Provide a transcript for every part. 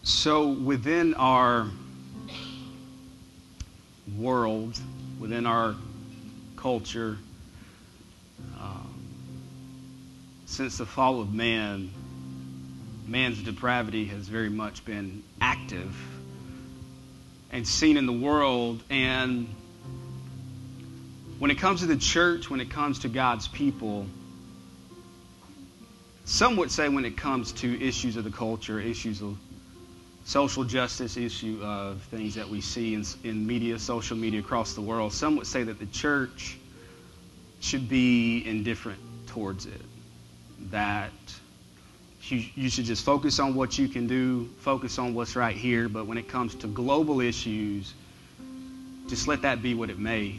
So within our world, within our culture, since the fall of man, man's depravity has very much been active and seen in the world. And when it comes to the church, when it comes to God's people, some would say when it comes to issues of the culture, issues of social justice, issue of things that we see in media, social media across the world, some would say that the church should be indifferent towards it. That you should just focus on what you can do, focus on what's right here, but when it comes to global issues, just let that be what it may.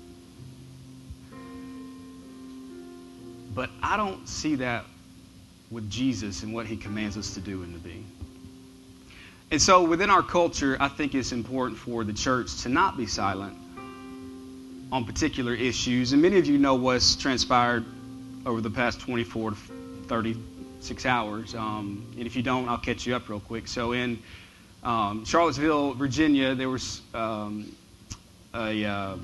But I don't see that with Jesus and what he commands us to do and to be. And so within our culture, I think it's important for the church to not be silent on particular issues. And many of you know what's transpired over the past 24 to 36 hours. And if you don't, I'll catch you up real quick. So in Charlottesville, Virginia, there was a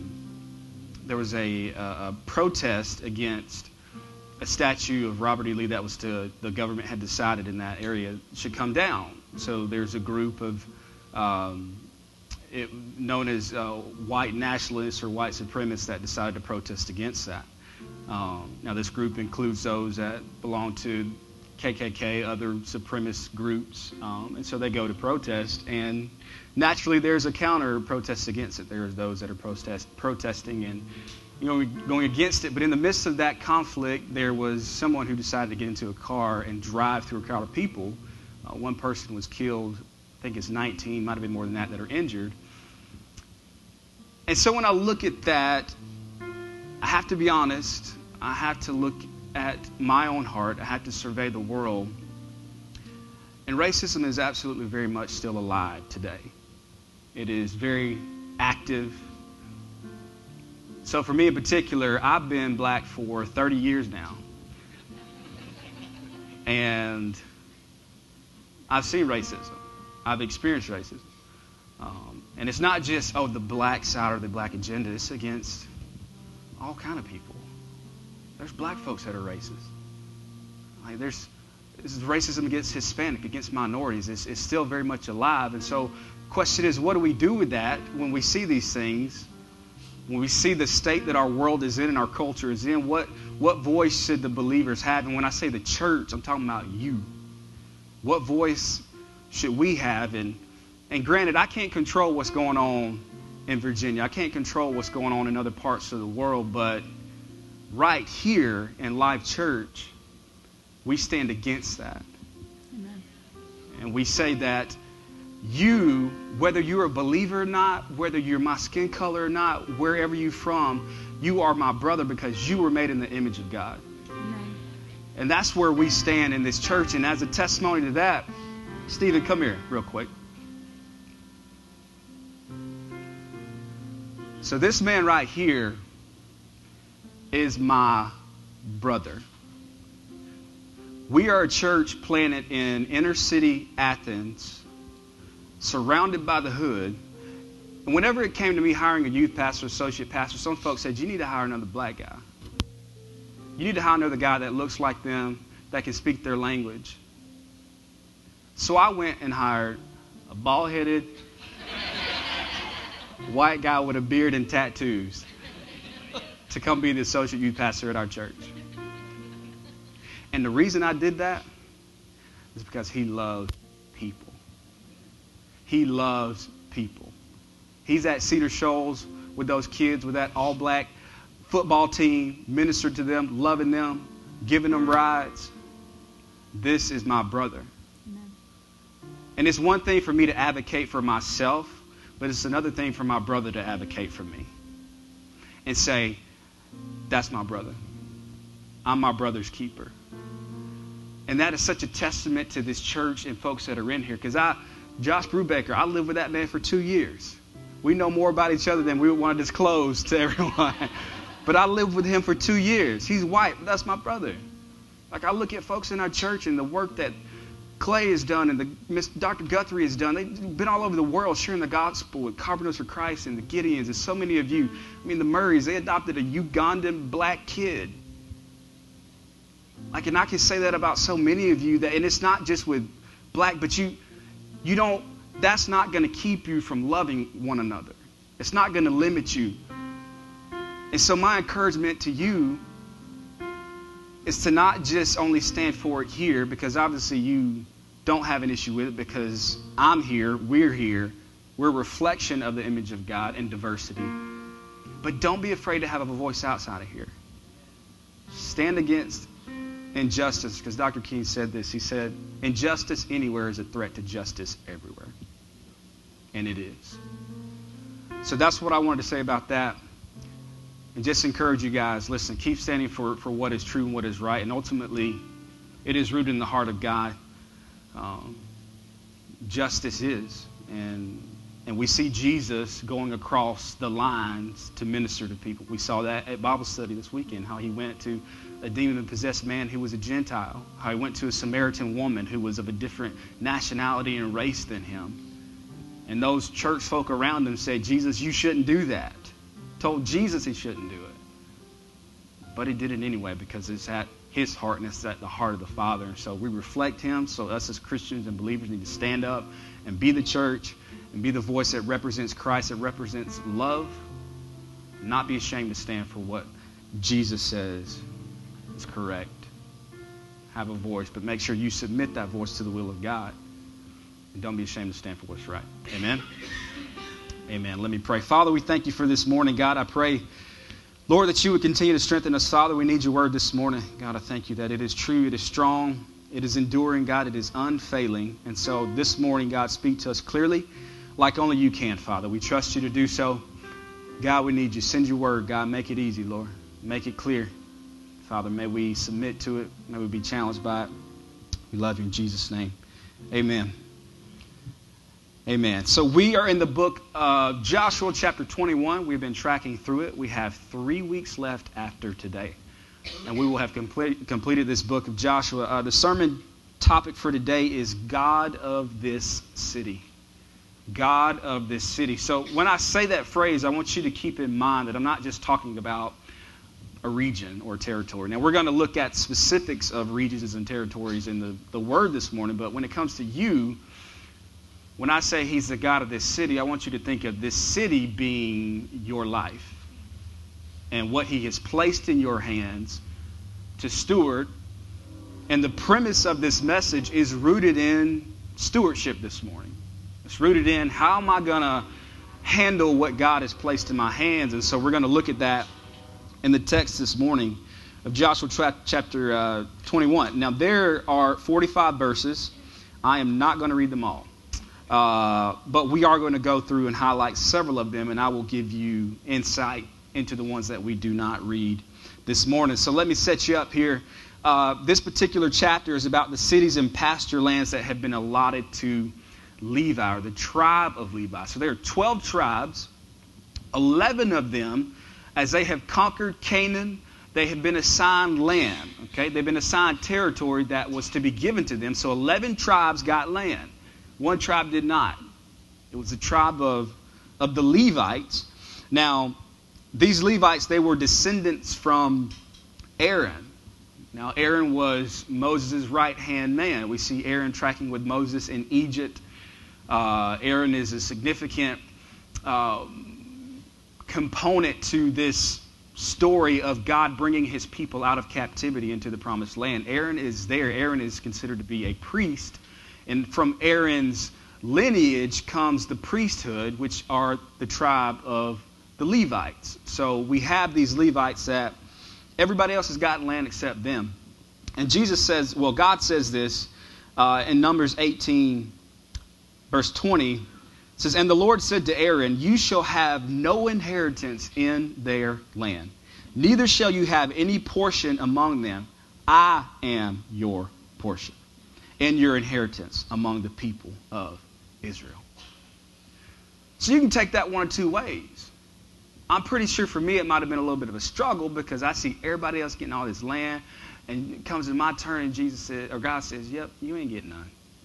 protest against a statue of Robert E. Lee that was the government had decided in that area should come down. So there's a group of known as white nationalists or white supremacists that decided to protest against that. Now this group includes those that belong to KKK, other supremacist groups, and so they go to protest, and naturally there's a counter protest against it. There's those that are protesting and going against it. But in the midst of that conflict, there was someone who decided to get into a car and drive through a crowd of people. One person was killed. I think it's 19, might have been more than that are injured. And so when I look at that, I have to be honest. I have to look at my own heart. I have to survey the world. And racism is absolutely very much still alive today. It is very active. So for me in particular, I've been black for 30 years now. And I've seen racism. I've experienced racism. And it's not just, the black side or the black agenda. It's against all kind of people. There's black folks that are racist. This is racism against Hispanic, against minorities. It's still very much alive. And so the question is, what do we do with that when we see these things? When we see the state that our world is in and our culture is in, what voice should the believers have? And when I say the church, I'm talking about you. What voice should we have? And granted, I can't control what's going on in Virginia. I can't control what's going on in other parts of the world. But right here in Life Church, we stand against that. Amen. And we say that you, whether you're a believer or not, whether you're my skin color or not, wherever you're from, you are my brother because you were made in the image of God. Amen. And that's where we stand in this church. And as a testimony to that, Stephen, come here real quick. So this man right here is my brother. We are a church planted in inner city Athens, surrounded by the hood. And whenever it came to me hiring a youth pastor, associate pastor, some folks said, you need to hire another black guy. You need to hire another guy that looks like them, that can speak their language. So I went and hired a bald-headed white guy with a beard and tattoos to come be the associate youth pastor at our church. And the reason I did that is because he loves people. He loves people. He's at Cedar Shoals with those kids, with that all-black football team, ministered to them, loving them, giving them rides. This is my brother. Amen. And it's one thing for me to advocate for myself, but it's another thing for my brother to advocate for me and say, that's my brother. I'm my brother's keeper. And that is such a testament to this church and folks that are in here. Because Josh Brubaker, I lived with that man for 2 years. We know more about each other than we would want to disclose to everyone. But I lived with him for 2 years. He's white, but that's my brother. Like I look at folks in our church and the work that Clay has done and Dr. Guthrie has done. They've been all over the world sharing the gospel with Carpenters for Christ and the Gideons and so many of you. I mean, the Murrays, they adopted a Ugandan black kid. Like, and I can say that about so many of you, and it's not just with black, but you don't, that's not going to keep you from loving one another. It's not going to limit you. And so my encouragement to you is to not just only stand for it here, because obviously you don't have an issue with it, because I'm here, we're a reflection of the image of God and diversity. But don't be afraid to have a voice outside of here. Stand against injustice, because Dr. King said this. He said, injustice anywhere is a threat to justice everywhere. And it is. So that's what I wanted to say about that. And just encourage you guys, listen, keep standing for what is true and what is right. And ultimately, it is rooted in the heart of God. Justice is. And we see Jesus going across the lines to minister to people. We saw that at Bible study this weekend, how he went to a demon-possessed man who was a Gentile, how he went to a Samaritan woman who was of a different nationality and race than him. And those church folk around him said, Jesus, you shouldn't do that. Told Jesus he shouldn't do it. But he did it anyway, because it's at his heart and it's at the heart of the Father. And so we reflect him. So us as Christians and believers need to stand up and be the church and be the voice that represents Christ, that represents love. Not be ashamed to stand for what Jesus says is correct. Have a voice, but make sure you submit that voice to the will of God. And don't be ashamed to stand for what's right. Amen? Amen. Let me pray. Father, we thank you for this morning. God, I pray, Lord, that you would continue to strengthen us. Father, we need your word this morning. God, I thank you that it is true, it is strong, it is enduring. God, it is unfailing. And so this morning, God, speak to us clearly like only you can, Father. We trust you to do so. God, we need you. Send your word, God. Make it easy, Lord. Make it clear. Father, may we submit to it. May we be challenged by it. We love you in Jesus' name. Amen. Amen. So we are in the book of Joshua chapter 21. We've been tracking through it. We have 3 weeks left after today. And we will have completed this book of Joshua. The sermon topic for today is God of this city. God of this city. So when I say that phrase, I want you to keep in mind that I'm not just talking about a region or territory. Now we're going to look at specifics of regions and territories in the word this morning. But when it comes to you, when I say he's the God of this city, I want you to think of this city being your life and what he has placed in your hands to steward. And the premise of this message is rooted in stewardship this morning. It's rooted in how am I going to handle what God has placed in my hands. And so we're going to look at that in the text this morning of Joshua chapter 21. Now there are 45 verses. I am not going to read them all. But we are going to go through and highlight several of them, and I will give you insight into the ones that we do not read this morning. So let me set you up here. This particular chapter is about the cities and pasture lands that have been allotted to Levi, or the tribe of Levi. So there are 12 tribes, 11 of them, as they have conquered Canaan, they have been assigned land. Okay, they've been assigned territory that was to be given to them. So 11 tribes got land. One tribe did not. It was the tribe of the Levites. Now, these Levites, they were descendants from Aaron. Now, Aaron was Moses' right-hand man. We see Aaron tracking with Moses in Egypt. Aaron is a significant component to this story of God bringing his people out of captivity into the promised land. Aaron is there. Aaron is considered to be a priest. And from Aaron's lineage comes the priesthood, which are the tribe of the Levites. So we have these Levites that everybody else has gotten land except them. And God says this in Numbers 18, verse 20. It says, "And the Lord said to Aaron, you shall have no inheritance in their land. Neither shall you have any portion among them. I am your portion and your inheritance among the people of Israel." So you can take that one of two ways. I'm pretty sure for me it might have been a little bit of a struggle because I see everybody else getting all this land, and it comes to my turn and God says, "Yep, you ain't getting none."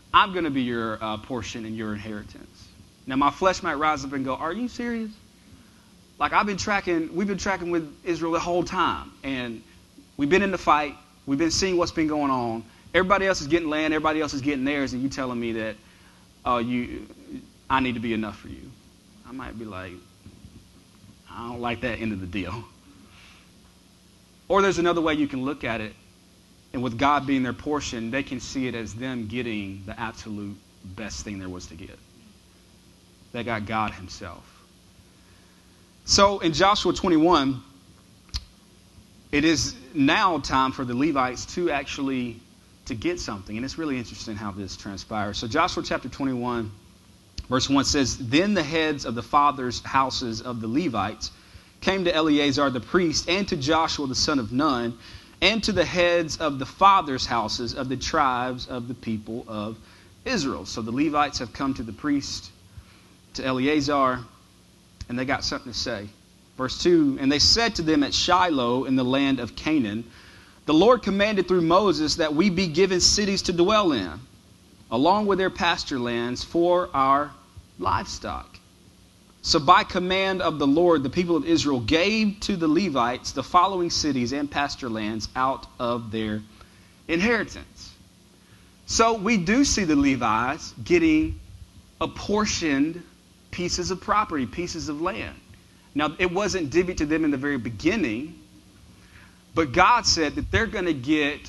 I'm going to be your portion and your inheritance. Now, my flesh might rise up and go, are you serious? Like, we've been tracking with Israel the whole time. And we've been in the fight. We've been seeing what's been going on. Everybody else is getting land. Everybody else is getting theirs. And you telling me that I need to be enough for you. I might be like, I don't like that end of the deal. Or there's another way you can look at it. And with God being their portion, they can see it as them getting the absolute best thing there was to get. They got God himself. So in Joshua 21, it is now time for the Levites to actually to get something. And it's really interesting how this transpires. So Joshua chapter 21, verse 1 says, Then the heads of the fathers' houses of the Levites came to Eleazar the priest and to Joshua the son of Nun and to the heads of the fathers' houses of the tribes of the people of Israel. So the Levites have come to the priest, to Eleazar, and they got something to say. Verse 2, And they said to them at Shiloh in the land of Canaan, The Lord commanded through Moses that we be given cities to dwell in, along with their pasture lands for our livestock. So by command of the Lord, the people of Israel gave to the Levites the following cities and pasture lands out of their inheritance. So we do see the Levites getting apportioned pieces of property, pieces of land. Now, it wasn't divvied to them in the very beginning, but God said that they're going to get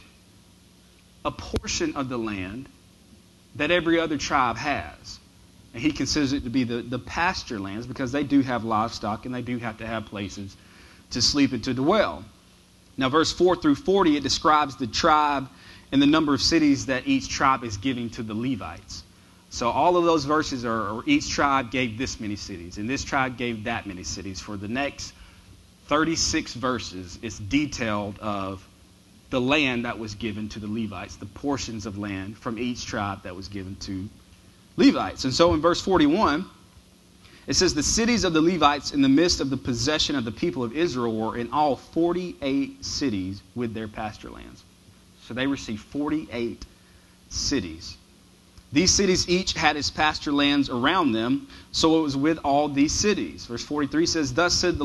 a portion of the land that every other tribe has. And he considers it to be the pasture lands because they do have livestock and they do have to have places to sleep and to dwell. Now, verse 4 through 40, it describes the tribe and the number of cities that each tribe is giving to the Levites. So all of those verses are each tribe gave this many cities, and this tribe gave that many cities. For the next 36 verses, it's detailed of the land that was given to the Levites, the portions of land from each tribe that was given to Levites. And so in verse 41, it says, The cities of the Levites in the midst of the possession of the people of Israel were in all 48 cities with their pasture lands. So they received 48 cities. These cities each had its pasture lands around them, so it was with all these cities. Verse 43 says, Thus the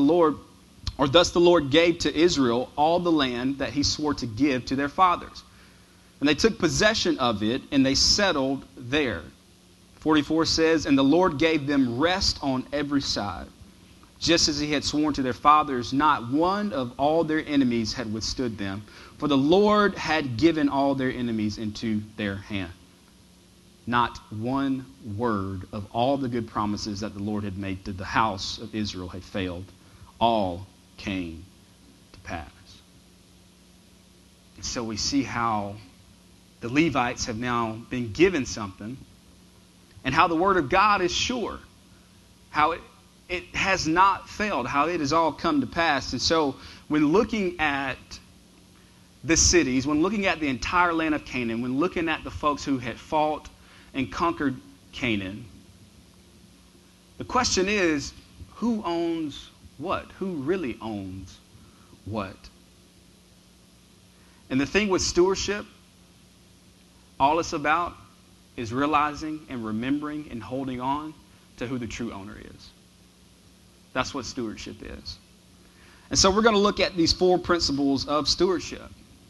Lord gave to Israel all the land that he swore to give to their fathers. And they took possession of it, and they settled there. 44 says, And the Lord gave them rest on every side, just as he had sworn to their fathers. Not one of all their enemies had withstood them, for the Lord had given all their enemies into their hand. Not one word of all the good promises that the Lord had made to the house of Israel had failed. All came to pass. And so we see how the Levites have now been given something, and how the word of God is sure, how it has not failed, how it has all come to pass. And so when looking at the cities, when looking at the entire land of Canaan, when looking at the folks who had fought and conquered Canaan, the question is, who owns what? Who really owns what? And the thing with stewardship, all it's about is realizing and remembering and holding on to who the true owner is. That's what stewardship is. And so we're going to look at these 4 principles of stewardship.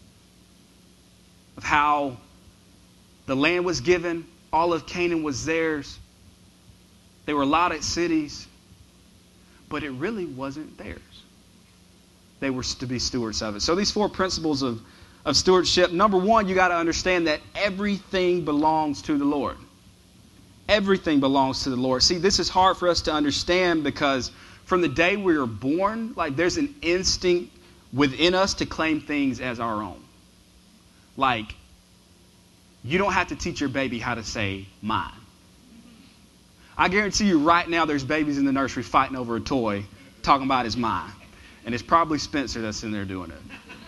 Of how the land was given, all of Canaan was theirs. They were allotted cities, but it really wasn't theirs. They were to be stewards of it. So these 4 principles of stewardship. Number 1, you got to understand that everything belongs to the Lord. Everything belongs to the Lord. See, this is hard for us to understand because from the day we were born, like there's an instinct within us to claim things as our own. Like, you don't have to teach your baby how to say mine. I guarantee you right now there's babies in the nursery fighting over a toy talking about it's mine. And it's probably Spencer that's in there doing it.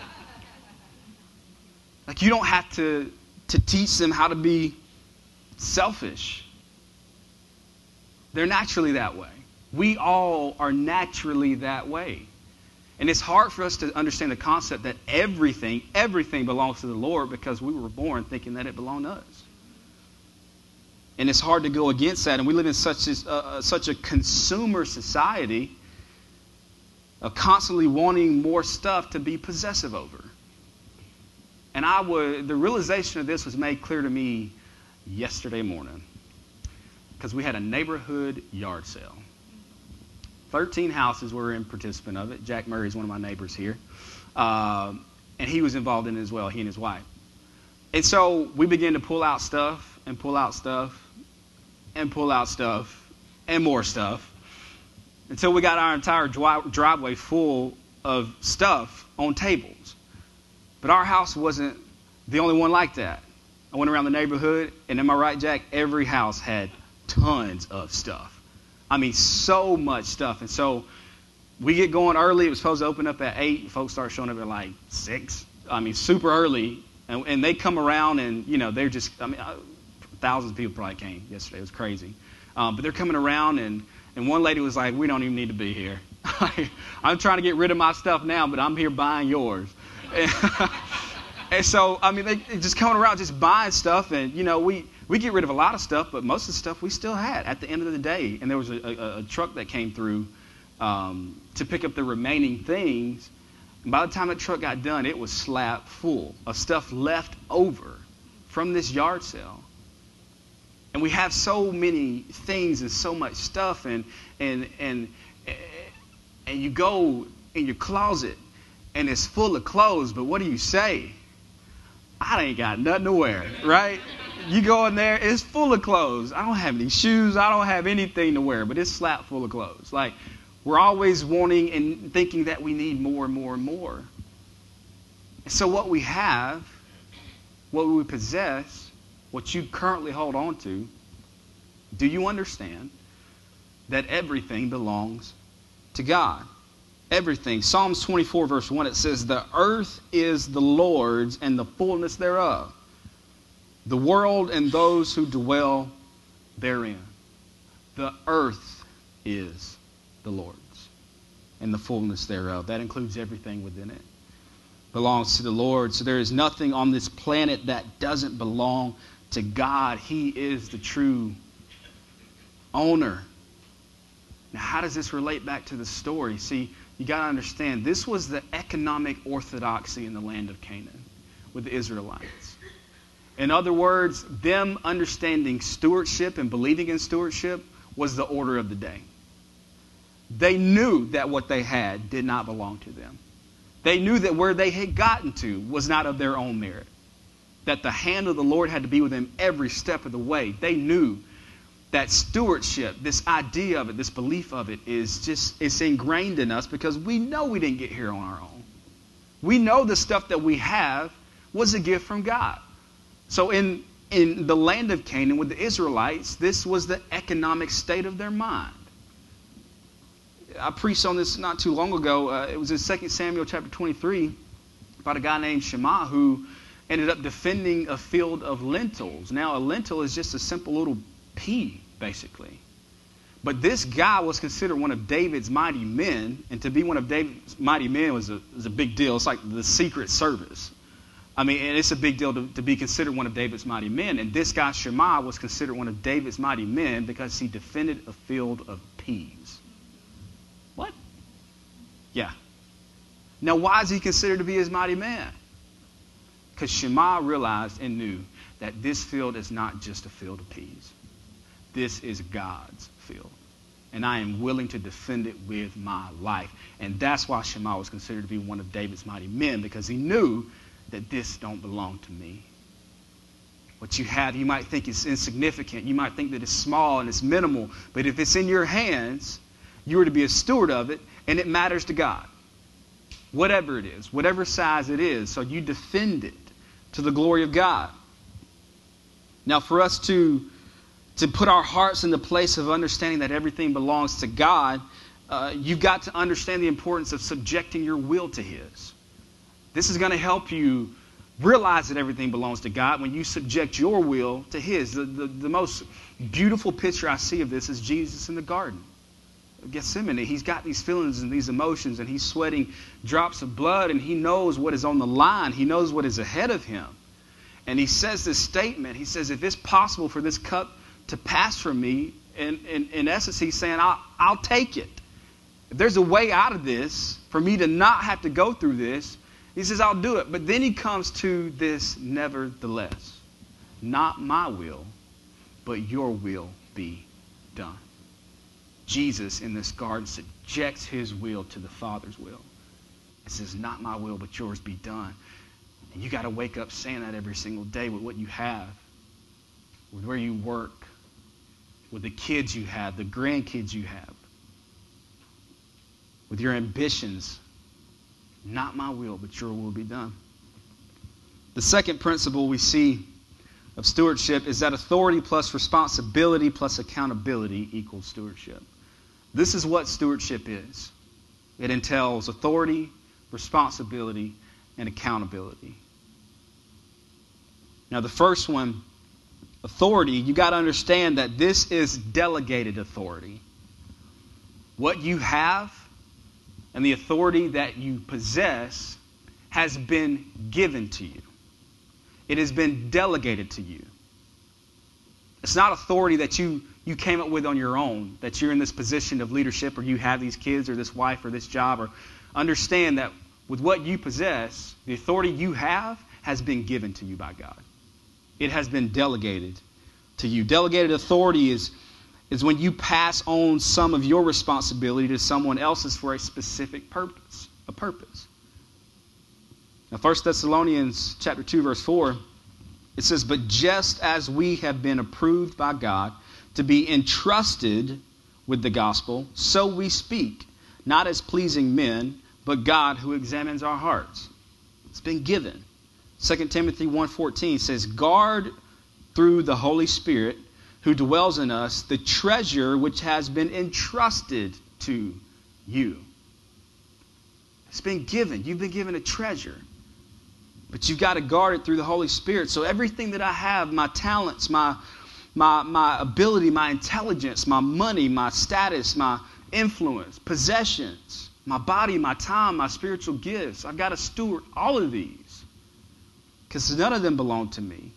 Like, you don't have to teach them how to be selfish. They're naturally that way. We all are naturally that way. And it's hard for us to understand the concept that everything belongs to the Lord because we were born thinking that it belonged to us. And it's hard to go against that. And we live in such a consumer society of constantly wanting more stuff to be possessive over. And the realization of this was made clear to me yesterday morning, because we had a neighborhood yard sale. 13 houses were in participant of it. Jack Murray is one of my neighbors here. And he was involved in it as well, he and his wife. And so we began to pull out stuff and pull out stuff and pull out stuff and more stuff until we got our entire driveway full of stuff on tables. But our house wasn't the only one like that. I went around the neighborhood, and am I right, Jack? Every house had tons of stuff. I mean, so much stuff. And so we get going early. It was supposed to open up at 8. Folks start showing up at like 6. I mean, super early. And they come around, and, they're just, thousands of people probably came yesterday. It was crazy. But they're coming around, and one lady was like, we don't even need to be here. I'm trying to get rid of my stuff now, but I'm here buying yours. And so, they just coming around just buying stuff. And, we get rid of a lot of stuff, but most of the stuff we still had at the end of the day. And there was a truck that came through to pick up the remaining things. And by the time the truck got done, it was slap full of stuff left over from this yard sale. And we have so many things and so much stuff, and you go in your closet and it's full of clothes, but what do you say? I ain't got nothing to wear, right? You go in there, it's full of clothes. I don't have any shoes. I don't have anything to wear, but it's slap full of clothes. Like, we're always wanting and thinking that we need more and more and more. And so what we have, what we possess, what you currently hold on to, do you understand that everything belongs to God? Everything. Psalms 24 verse 1, it says, the earth is the Lord's and the fullness thereof, the world and those who dwell therein. The earth is the Lord's and the fullness thereof. That includes everything within it. Belongs to the Lord. So there is nothing on this planet that doesn't belong to God. He is the true owner. Now, how does this relate back to the story? See, you got to understand, this was the economic orthodoxy in the land of Canaan with the Israelites. In other words, them understanding stewardship and believing in stewardship was the order of the day. They knew that what they had did not belong to them. They knew that where they had gotten to was not of their own merit. That the hand of the Lord had to be with them every step of the way. They knew that stewardship, this idea of it, this belief of it, it's ingrained in us because we know we didn't get here on our own. We know the stuff that we have was a gift from God. So in the land of Canaan with the Israelites, this was the economic state of their mind. I preached on this not too long ago. It was in 2 Samuel chapter 23 about a guy named Shema who ended up defending a field of lentils. Now, a lentil is just a simple little pea, basically. But this guy was considered one of David's mighty men, and to be one of David's mighty men was a big deal. It's like the Secret Service. And it's a big deal to be considered one of David's mighty men. And this guy, Shema, was considered one of David's mighty men because he defended a field of peas. What? Yeah. Now, why is he considered to be his mighty man? Because Shema realized and knew that this field is not just a field of peas. This is God's field. And I am willing to defend it with my life. And that's why Shema was considered to be one of David's mighty men, because he knew that this don't belong to me. What you have, you might think is insignificant. You might think that it's small and it's minimal. But if it's in your hands, you are to be a steward of it, and it matters to God. Whatever it is, whatever size it is. So you defend it to the glory of God. Now, for us to put our hearts in the place of understanding that everything belongs to God, you've got to understand the importance of subjecting your will to His. This is going to help you realize that everything belongs to God when you subject your will to His. The most beautiful picture I see of this is Jesus in the garden of Gethsemane. He's got these feelings and these emotions, and he's sweating drops of blood, and he knows what is on the line. He knows what is ahead of him. And he says this statement. He says, if it's possible for this cup to pass from me. And in essence, he's saying, I'll take it. If there's a way out of this, for me to not have to go through this, he says, I'll do it. But then he comes to this nevertheless. Not my will, but your will be done. Jesus in this garden subjects his will to the Father's will. It says, not my will, but yours be done. And you got to wake up saying that every single day with what you have, with where you work, with the kids you have, the grandkids you have, with your ambitions. Not my will, but your will be done. The second principle we see of stewardship is that authority plus responsibility plus accountability equals stewardship. This is what stewardship is. It entails authority, responsibility, and accountability. Now, the first one, authority, you got to understand that this is delegated authority. What you have and the authority that you possess has been given to you. It has been delegated to you. It's not authority that you came up with on your own, that you're in this position of leadership or you have these kids or this wife or this job. Or understand that with what you possess, the authority you have has been given to you by God. It has been delegated to you. Delegated authority is when you pass on some of your responsibility to someone else's for a specific purpose, a purpose. Now, 1 Thessalonians chapter 2, verse 4, it says, but just as we have been approved by God to be entrusted with the gospel, so we speak, not as pleasing men, but God who examines our hearts. It's been given. 2 Timothy 1:14 says, guard through the Holy Spirit who dwells in us, the treasure which has been entrusted to you. It's been given. You've been given a treasure. But you've got to guard it through the Holy Spirit. So everything that I have, my talents, my ability, my intelligence, my money, my status, my influence, possessions, my body, my time, my spiritual gifts, I've got to steward all of these. Because none of them belong to me.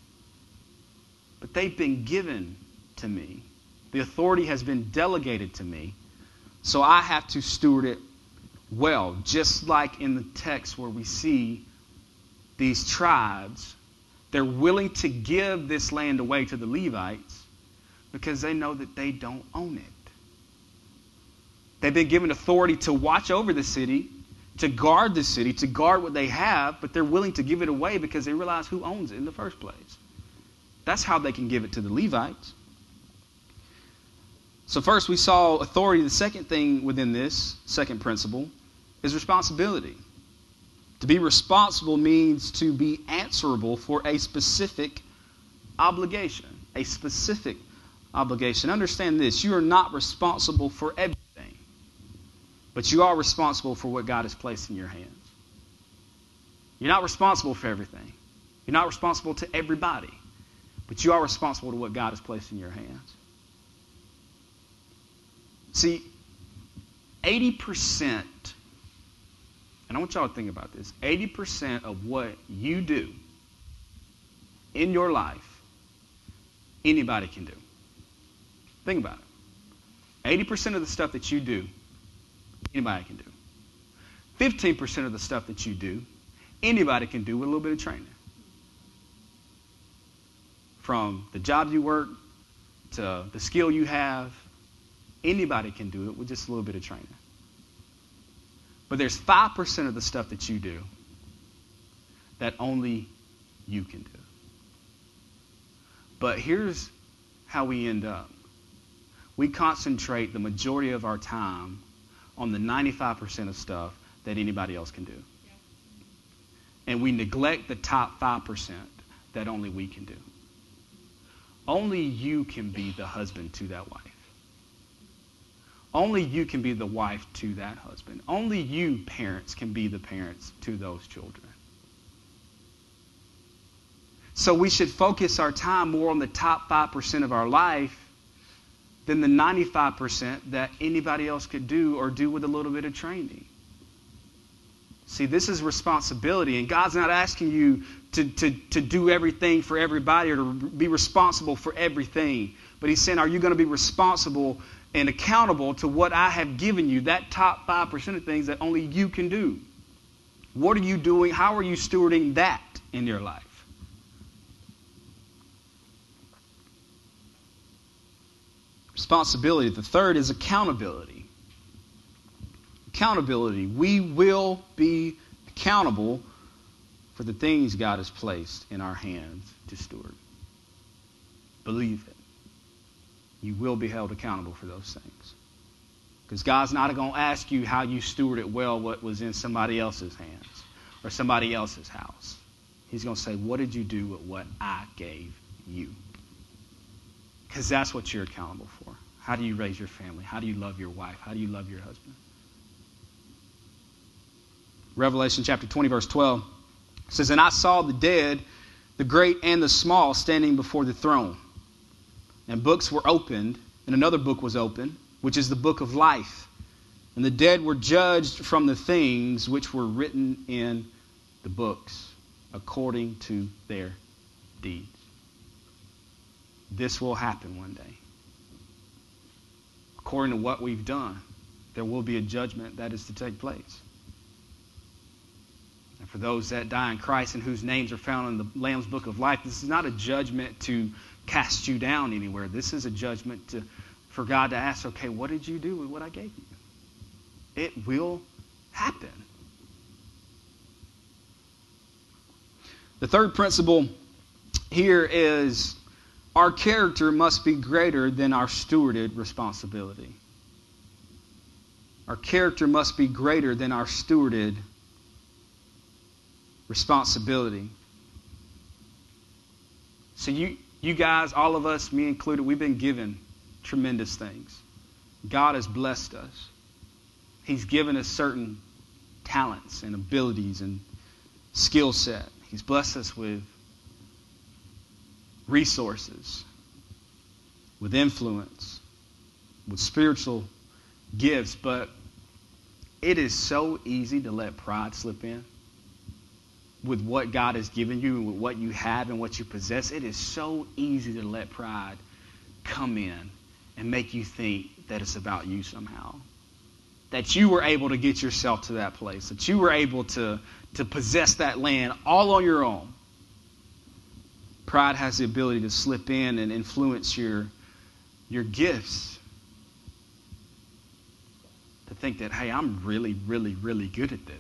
But they've been given to me. The authority has been delegated to me. So I have to steward it well. Just like in the text where we see these tribes, they're willing to give this land away to the Levites because they know that they don't own it. They've been given authority to watch over the city, to guard the city, to guard what they have, but they're willing to give it away because they realize who owns it in the first place. That's how they can give it to the Levites. So first we saw authority. The second thing within this second principle is responsibility. To be responsible means to be answerable for a specific obligation. A specific obligation. Understand this. You are not responsible for everything. But you are responsible for what God has placed in your hands. You're not responsible for everything. You're not responsible to everybody. But you are responsible to what God has placed in your hands. See, 80%, and I want y'all to think about this, 80% of what you do in your life, anybody can do. Think about it. 80% of the stuff that you do, anybody can do. 15% of the stuff that you do, anybody can do with a little bit of training. From the job you work to the skill you have, anybody can do it with just a little bit of training. But there's 5% of the stuff that you do that only you can do. But here's how we end up. We concentrate the majority of our time on the 95% of stuff that anybody else can do. And we neglect the top 5% that only we can do. Only you can be the husband to that wife. Only you can be the wife to that husband. Only you, parents, can be the parents to those children. So we should focus our time more on the top 5% of our life than the 95% that anybody else could do or do with a little bit of training. See, this is responsibility, and God's not asking you to do everything for everybody or to be responsible for everything. But he's saying, are you going to be responsible and accountable to what I have given you, that top 5% of things that only you can do? What are you doing? How are you stewarding that in your life? Responsibility. The third is accountability. Accountability. We will be accountable for the things God has placed in our hands to steward. Believe it. You will be held accountable for those things. Because God's not going to ask you how you stewarded well what was in somebody else's hands or somebody else's house. He's going to say, what did you do with what I gave you? Because that's what you're accountable for. How do you raise your family? How do you love your wife? How do you love your husband? Revelation chapter 20, verse 12 says, and I saw the dead, the great and the small, standing before the throne. And books were opened, and another book was opened, which is the book of life. And the dead were judged from the things which were written in the books, according to their deeds. This will happen one day. According to what we've done, there will be a judgment that is to take place. And for those that die in Christ and whose names are found in the Lamb's Book of Life, this is not a judgment to cast you down anywhere. This is a judgment for God to ask, okay, what did you do with what I gave you? It will happen. The third principle here is our character must be greater than our stewarded responsibility. Our character must be greater than our stewarded responsibility. So you guys, all of us, me included, we've been given tremendous things. God has blessed us. He's given us certain talents and abilities and skill set. He's blessed us with resources, with influence, with spiritual gifts. But it is so easy to let pride slip in with what God has given you and with what you have and what you possess. It is so easy to let pride come in and make you think that it's about you somehow. That you were able to get yourself to that place. That you were able to possess that land all on your own. Pride has the ability to slip in and influence your gifts. To think that, hey, I'm really, really, really good at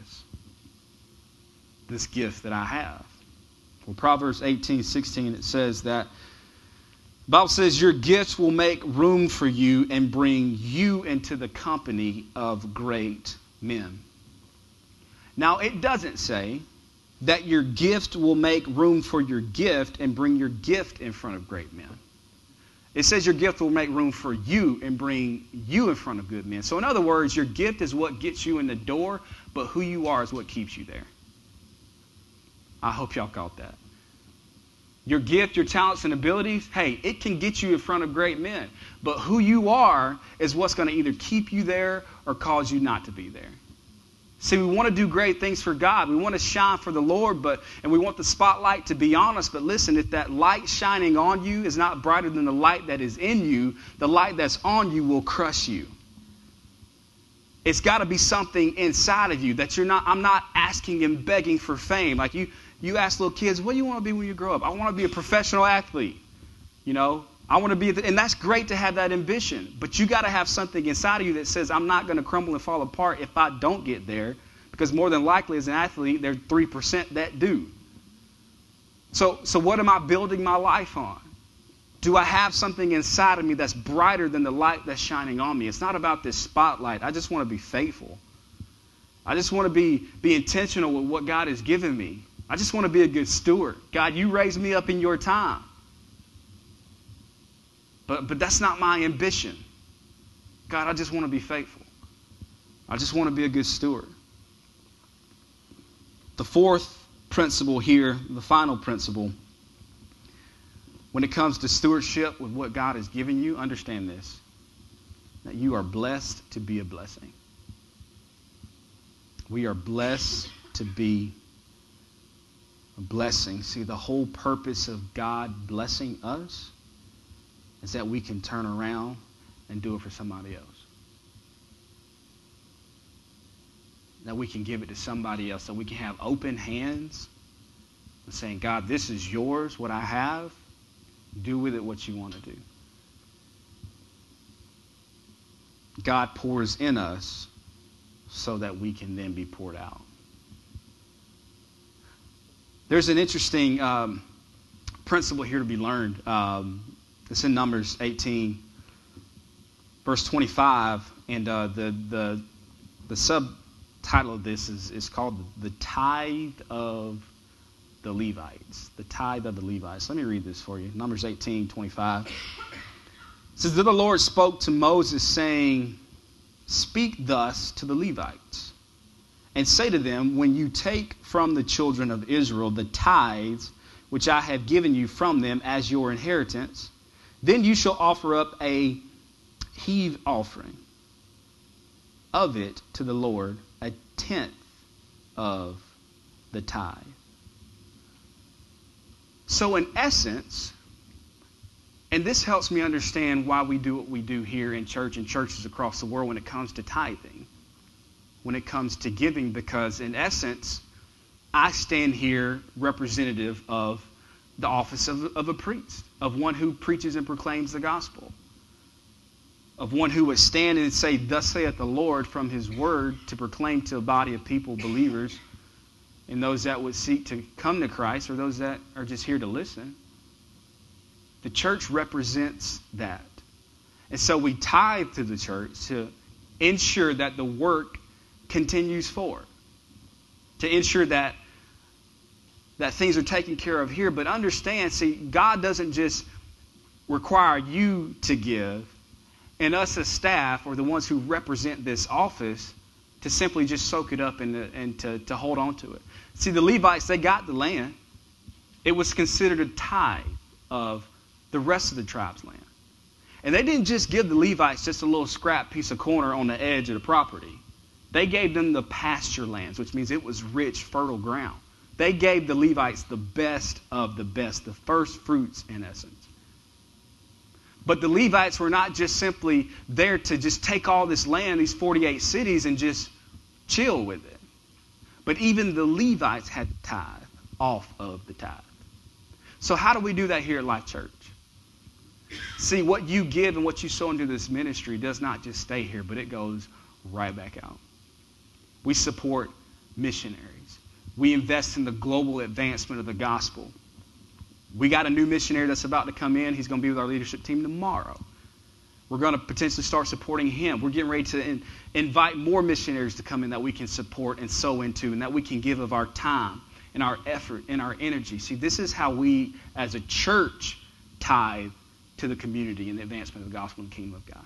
this gift that I have. Well, Proverbs 18:16, it says that, the Bible says, your gifts will make room for you and bring you into the company of great men. Now, it doesn't say that your gift will make room for your gift and bring your gift in front of great men. It says your gift will make room for you and bring you in front of good men. So in other words, your gift is what gets you in the door, but who you are is what keeps you there. I hope y'all caught that. Your gift, your talents and abilities, hey, it can get you in front of great men. But who you are is what's going to either keep you there or cause you not to be there. See, we want to do great things for God. We want to shine for the Lord, and we want the spotlight to be on us. But listen, if that light shining on you is not brighter than the light that is in you, the light that's on you will crush you. It's got to be something inside of you that I'm not asking and begging for fame. Like you ask little kids, what do you want to be when you grow up? I want to be a professional athlete. You know, I want to be, and that's great to have that ambition. But you got to have something inside of you that says, I'm not going to crumble and fall apart if I don't get there. Because more than likely as an athlete, there are 3% that do. So what am I building my life on? Do I have something inside of me that's brighter than the light that's shining on me? It's not about this spotlight. I just want to be faithful. I just want to be intentional with what God has given me. I just want to be a good steward. God, you raised me up in your time. But that's not my ambition. God, I just want to be faithful. I just want to be a good steward. The fourth principle here, the final principle, when it comes to stewardship with what God has given you, understand this, that you are blessed to be a blessing. We are blessed to be a blessing. See, the whole purpose of God blessing us is that we can turn around and do it for somebody else. That we can give it to somebody else, that we can have open hands and saying, God, this is yours, what I have. Do with it what you want to do. God pours in us so that we can then be poured out. There's an interesting principle here to be learned. It's in Numbers 18, verse 25, and the subtitle of this is called the tithe of the Levites. The tithe of the Levites. Let me read this for you. Numbers 18, 25. It says, "Then the Lord spoke to Moses, saying, Speak thus to the Levites, and say to them, when you take from the children of Israel the tithes which I have given you from them as your inheritance, then you shall offer up a heave offering of it to the Lord, a tenth of the tithe." So in essence, and this helps me understand why we do what we do here in church and churches across the world when it comes to tithing, when it comes to giving, because in essence, I stand here representative of the office of a priest, of one who preaches and proclaims the gospel, of one who would stand and say, "Thus saith the Lord," from his word to proclaim to a body of people, believers, and those that would seek to come to Christ or those that are just here to listen. The church represents that. And so we tithe to the church to ensure that the work continues forward, to ensure that things are taken care of here. But understand, see, God doesn't just require you to give and us as staff or the ones who represent this office to simply just soak it up and to hold on to it. See, the Levites, they got the land. It was considered a tithe of the rest of the tribe's land. And they didn't just give the Levites just a little scrap piece of corner on the edge of the property. They gave them the pasture lands, which means it was rich, fertile ground. They gave the Levites the best of the best, the first fruits in essence. But the Levites were not just simply there to just take all this land, these 48 cities, and just chill with it. But even the Levites had to tithe off of the tithe. So how do we do that here at Life Church? See, what you give and what you sow into this ministry does not just stay here, but it goes right back out. We support missionaries. We invest in the global advancement of the gospel. We got a new missionary that's about to come in. He's going to be with our leadership team tomorrow. We're going to potentially start supporting him. We're getting ready to invite more missionaries to come in that we can support and sow into, and that we can give of our time and our effort and our energy. See, this is how we as a church tithe to the community in the advancement of the gospel and the kingdom of God.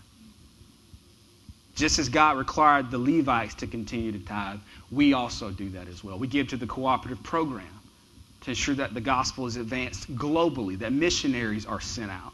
Just as God required the Levites to continue to tithe, we also do that as well. We give to the cooperative program to ensure that the gospel is advanced globally, that missionaries are sent out.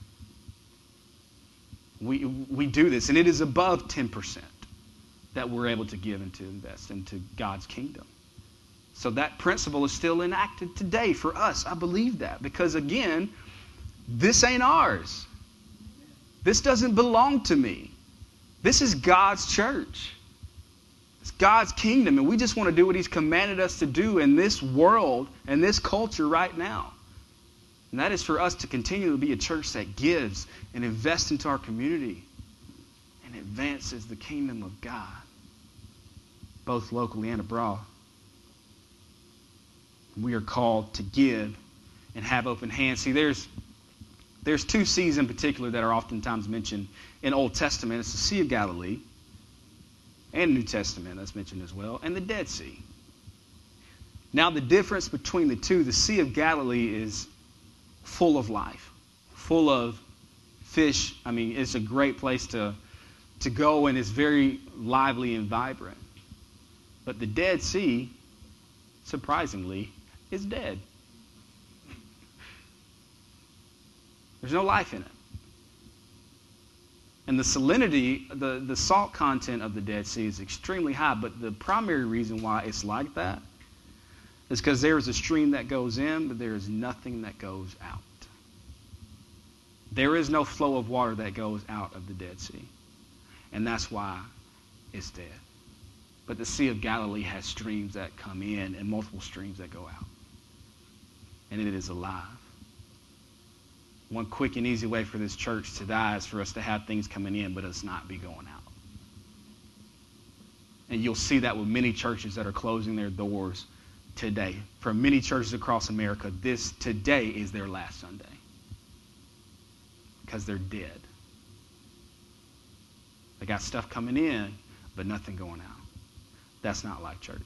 We do this, and it is above 10% that we're able to give and to invest into God's kingdom. So that principle is still enacted today for us. I believe that because, again, this ain't ours. This doesn't belong to me. This is God's church. It's God's kingdom, and we just want to do what He's commanded us to do in this world and this culture right now. And that is for us to continue to be a church that gives and invests into our community and advances the kingdom of God, both locally and abroad. We are called to give and have open hands. See, there's two seas in particular that are oftentimes mentioned in Old Testament. It's the Sea of Galilee and New Testament that's mentioned as well, and the Dead Sea. Now, the difference between the two, the Sea of Galilee is full of life, full of fish. I mean, it's a great place to go, and it's very lively and vibrant. But the Dead Sea, surprisingly, is dead. There's no life in it. And the salinity, the salt content of the Dead Sea is extremely high, but the primary reason why it's like that is because there is a stream that goes in, but there is nothing that goes out. There is no flow of water that goes out of the Dead Sea. And that's why it's dead. But the Sea of Galilee has streams that come in and multiple streams that go out. And it is alive. One quick and easy way for this church to die is for us to have things coming in, but us not be going out. And you'll see that with many churches that are closing their doors today. For many churches across America, today is their last Sunday. Because they're dead. They got stuff coming in, but nothing going out. That's not like church.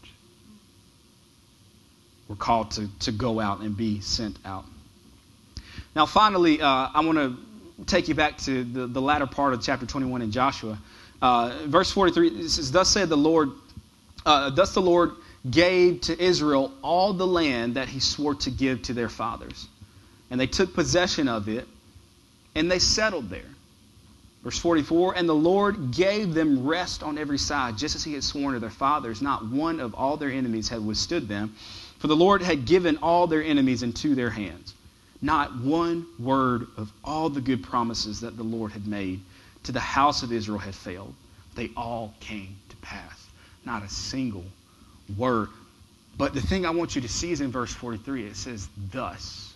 We're called to go out and be sent out. Now, finally, I want to take you back to the latter part of chapter 21 in Joshua. Verse 43, it says, Thus the Lord gave to Israel all the land that he swore to give to their fathers. And they took possession of it, and they settled there. Verse 44, And the Lord gave them rest on every side, just as he had sworn to their fathers. Not one of all their enemies had withstood them, for the Lord had given all their enemies into their hands. Not one word of all the good promises that the Lord had made to the house of Israel had failed. They all came to pass. Not a single word. But the thing I want you to see is in verse 43. It says, thus.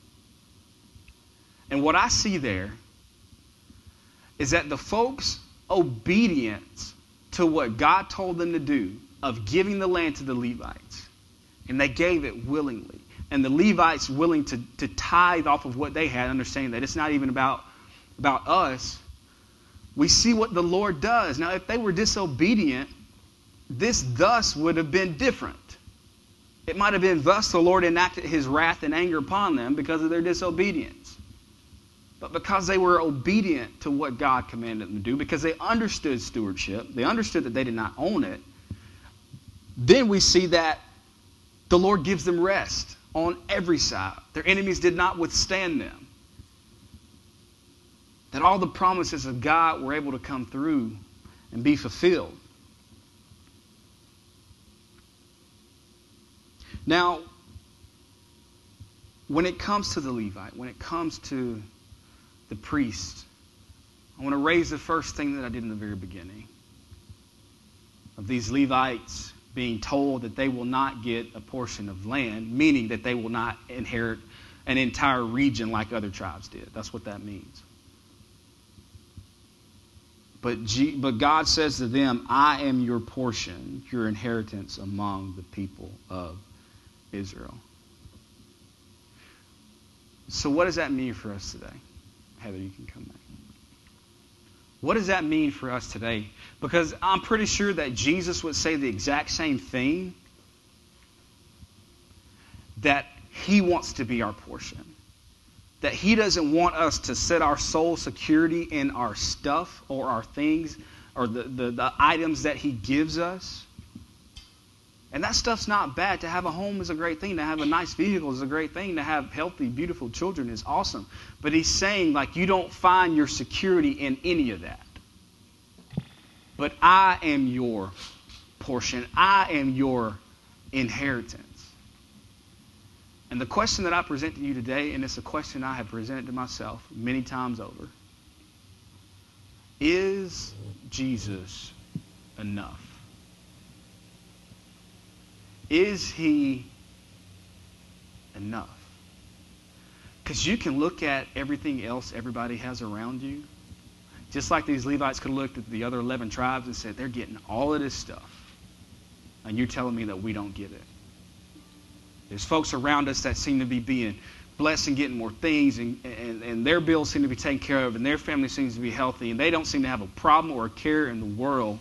And what I see there is that the folks' obedience to what God told them to do of giving the land to the Levites, and they gave it willingly. And the Levites willing to tithe off of what they had, understanding that it's not even about us. We see what the Lord does. Now, if they were disobedient, this thus would have been different. It might have been thus the Lord enacted his wrath and anger upon them because of their disobedience. But because they were obedient to what God commanded them to do, because they understood stewardship, they understood that they did not own it, then we see that the Lord gives them rest on every side. Their enemies did not withstand them. That all the promises of God were able to come through and be fulfilled. Now, when it comes to the Levite, when it comes to the priest, I want to raise the first thing that I did in the very beginning. Of these Levites being told that they will not get a portion of land, meaning that they will not inherit an entire region like other tribes did. That's what that means. But God says to them, I am your portion, your inheritance among the people of Israel. So what does that mean for us today? Heather, you can come back. What does that mean for us today? Because I'm pretty sure that Jesus would say the exact same thing, that he wants to be our portion. That he doesn't want us to set our soul security in our stuff or our things or the items that he gives us. And that stuff's not bad. To have a home is a great thing. To have a nice vehicle is a great thing. To have healthy, beautiful children is awesome. But he's saying, like, you don't find your security in any of that. But I am your portion. I am your inheritance. And the question that I present to you today, and it's a question I have presented to myself many times over, is Jesus enough? Is he enough? Because you can look at everything else everybody has around you, just like these Levites could have looked at the other 11 tribes and said, they're getting all of this stuff. And you're telling me that we don't get it. There's folks around us that seem to be being blessed and getting more things, and their bills seem to be taken care of, and their family seems to be healthy, and they don't seem to have a problem or a care in the world.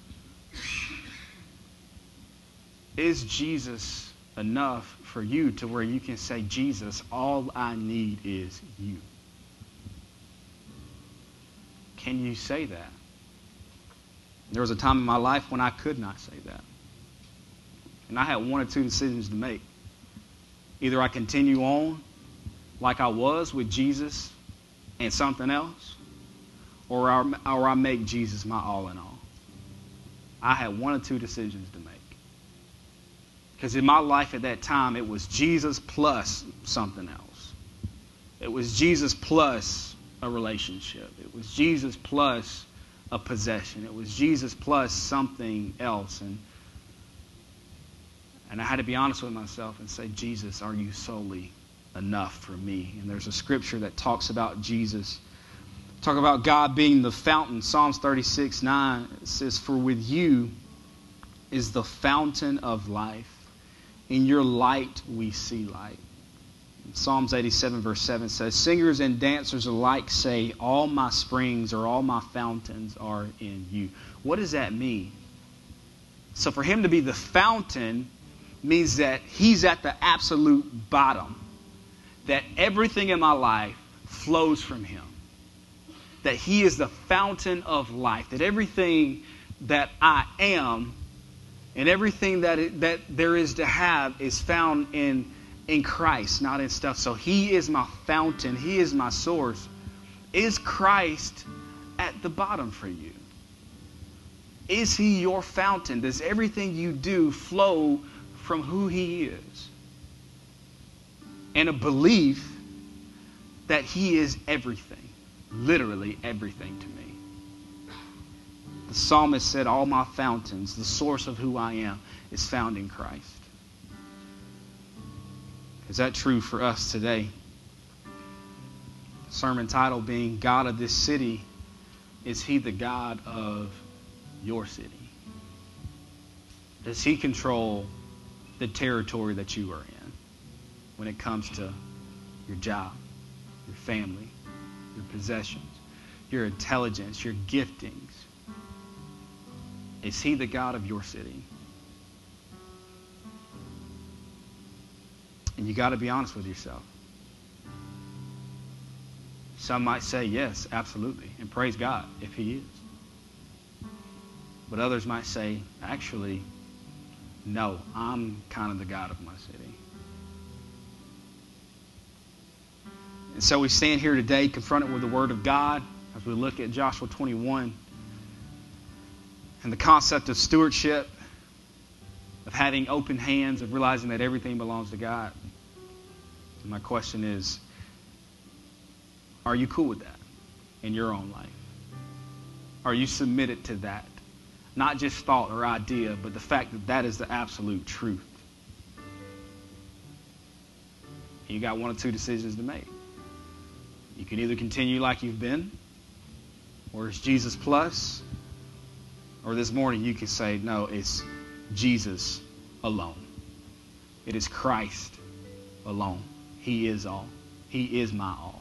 Is Jesus enough for you to where you can say, Jesus, all I need is you? Can you say that? There was a time in my life when I could not say that. And I had one or two decisions to make. Either I continue on like I was with Jesus and something else, or I make Jesus my all in all. I had one or two decisions to make. Because in my life at that time, it was Jesus plus something else. It was Jesus plus a relationship. It was Jesus plus a possession. It was Jesus plus something else. And I had to be honest with myself and say, Jesus, are you solely enough for me? And there's a scripture that talks about Jesus. Talk about God being the fountain. Psalms 36:9 says, for with you is the fountain of life. In your light we see light. Psalms 87 verse 7 says, singers and dancers alike say, all my springs or all my fountains are in you. What does that mean? So for him to be the fountain means that he's at the absolute bottom. That everything in my life flows from him. That he is the fountain of life. That everything that I am and everything that there is to have is found in Christ, not in stuff. So he is my fountain. He is my source. Is Christ at the bottom for you? Is he your fountain? Does everything you do flow from who he is? And a belief that he is everything. Literally everything to me. The psalmist said, all my fountains, the source of who I am, is found in Christ. Is that true for us today? Sermon title being, God of this city, is he the God of your city? Does he control the territory that you are in when it comes to your job, your family, your possessions, your intelligence, your giftings? Is he the God of your city? And you got to be honest with yourself. Some might say yes, absolutely, and praise God if he is. But others might say, actually, no, I'm kind of the God of my city. And so we stand here today confronted with the Word of God as we look at Joshua 21 and the concept of stewardship, of having open hands, of realizing that everything belongs to God. And my question is, are you cool with that in your own life? Are you submitted to that? Not just thought or idea, but the fact that that is the absolute truth. You got one or two decisions to make. You can either continue like you've been, or it's Jesus plus, or this morning you can say, no, it's Jesus alone. It is Christ alone. He is all. He is my all.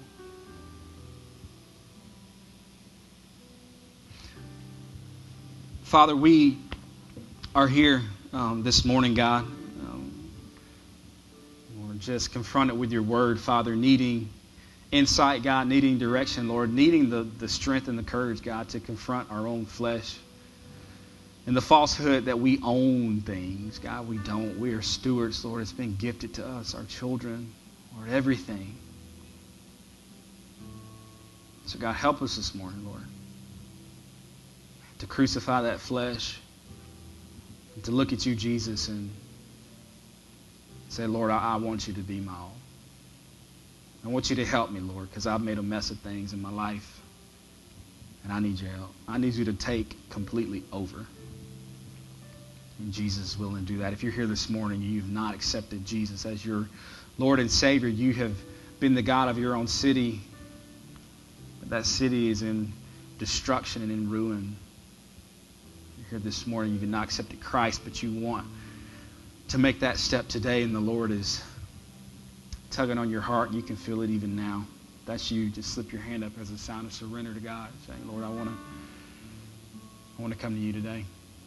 Father, we are here this morning, God. We're just confronted with your word, Father, needing insight, God, needing direction, Lord, needing the strength and the courage, God, to confront our own flesh and the falsehood that we own things. God, we don't. We are stewards, Lord. It's been gifted to us, our children, Lord, everything. So, God, help us this morning, Lord, to crucify that flesh, and to look at you, Jesus, and say, Lord, I want you to be my all. I want you to help me, Lord, because I've made a mess of things in my life, and I need your help. I need you to take completely over. And Jesus is willing to do that. If you're here this morning, you've not accepted Jesus as your Lord and Savior, you have been the God of your own city, but that city is in destruction and in ruin. You're here this morning, you've not accepted Christ, but you want to make that step today, and the Lord is tugging on your heart. You can feel it even now. If that's you, just slip your hand up as a sign of surrender to God, saying, Lord, I want to come to you today.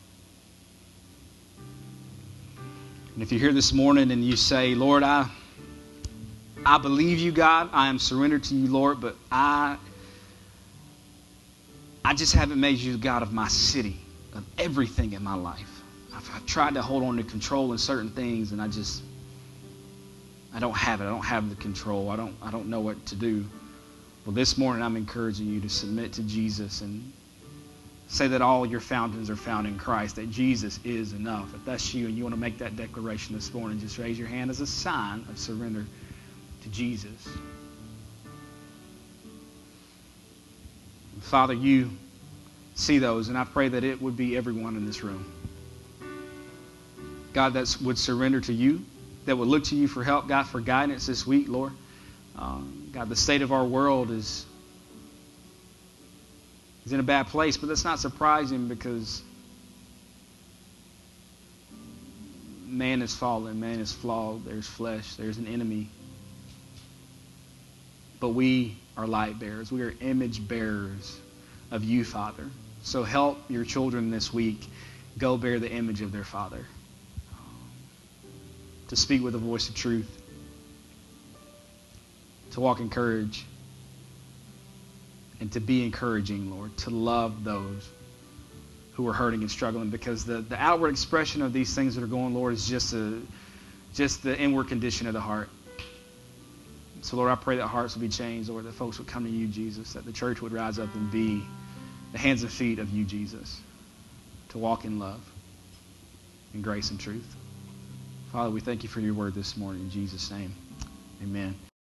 And if you're here this morning and you say, Lord, I believe you, God. I am surrendered to you, Lord, but I just haven't made you the God of my city, of everything in my life. I've tried to hold on to control in certain things, and I don't have it. I don't have the control. I don't know what to do. Well, this morning I'm encouraging you to submit to Jesus and say that all your fountains are found in Christ, that Jesus is enough. If that's you and you want to make that declaration this morning, just raise your hand as a sign of surrender to Jesus. Father, you see those, and I pray that it would be everyone in this room. God, that would surrender to you, that would look to you for help, God, for guidance this week, Lord. God, the state of our world is in a bad place, but that's not surprising because man is fallen, man is flawed, there's flesh, there's an enemy. But we are light bearers. We are image bearers of you, Father. So help your children this week go bear the image of their Father. To speak with a voice of truth. To walk in courage. And to be encouraging, Lord. To love those who are hurting and struggling. Because the outward expression of these things that are going, Lord, is just the inward condition of the heart. So, Lord, I pray that hearts will be changed, Lord, that folks would come to you, Jesus, that the church would rise up and be the hands and feet of you, Jesus, to walk in love, in grace and truth. Father, we thank you for your word this morning. In Jesus' name, amen.